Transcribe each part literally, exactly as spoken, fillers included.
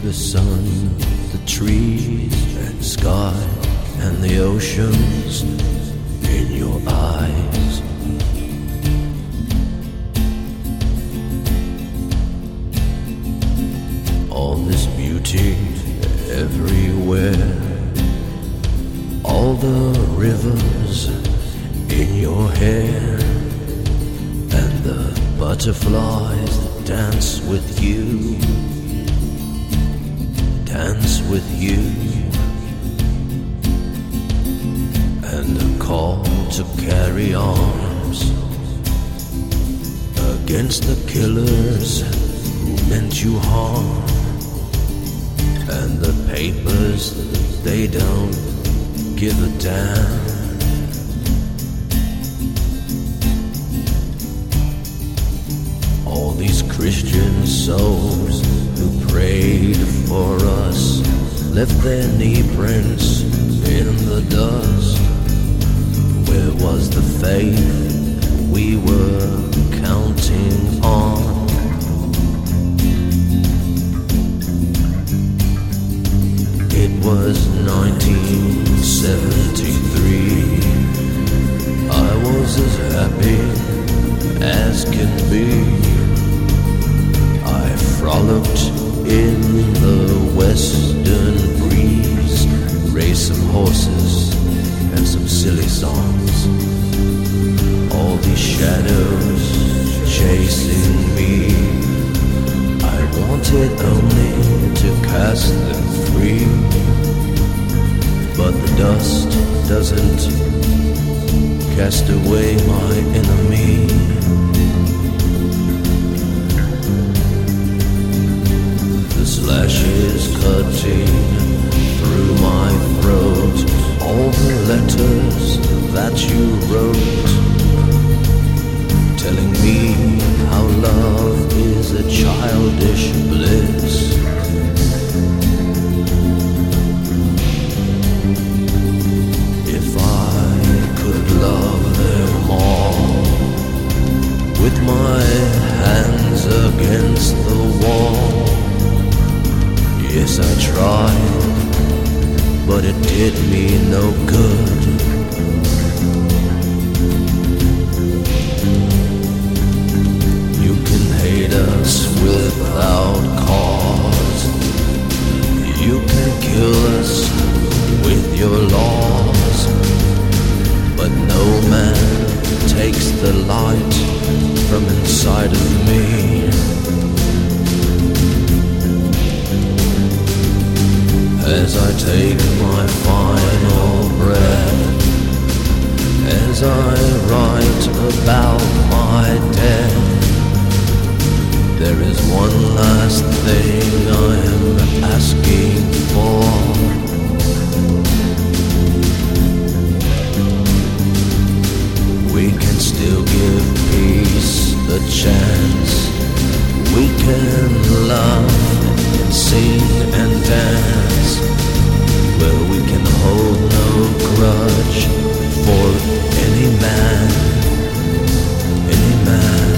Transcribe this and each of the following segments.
the sun, the trees and sky and the oceans in your eyes. All this beauty everywhere, all the rivers in your hair, and the butterflies that dance with you, dance with you, and a call to carry arms against the killers who meant you harm, and the papers, they don't give a damn. All these Christian souls who prayed for us left their knee prints in the dust. Where was the faith we were counting on? It was nineteen seventy-three. I was as happy as can be. I frolicked in the western breeze, raced some horses and some silly songs. All these shadows chasing me, I wanted only to cast them free. But the dust doesn't cast away my enemy. The slashes cutting through my throat, all the letters that you wrote, telling me how love is a childish bliss. If I could love them all, with my hands against the wall. Yes, I tried, but it did me no good. You can hate us without cause, you can kill us with your laws, but no man takes the light from inside of me. As I take my final breath, as I write about my death, there is one last thing I am asking for. We can still give peace a chance. We can love and sing and dance. Well, we can hold no grudge for any man, any man.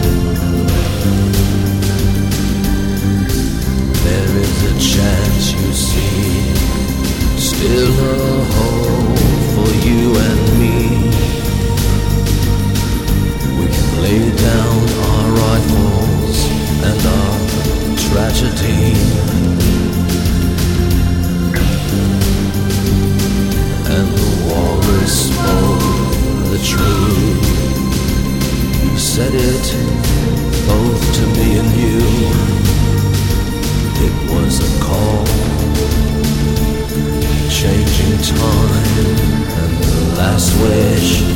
There is a chance, you see, still a hope for you and me. We can lay down our rifles and our tragedy, and the walrus spoke the truth. He said it both to me and you. It was a call, changing time, and the last wish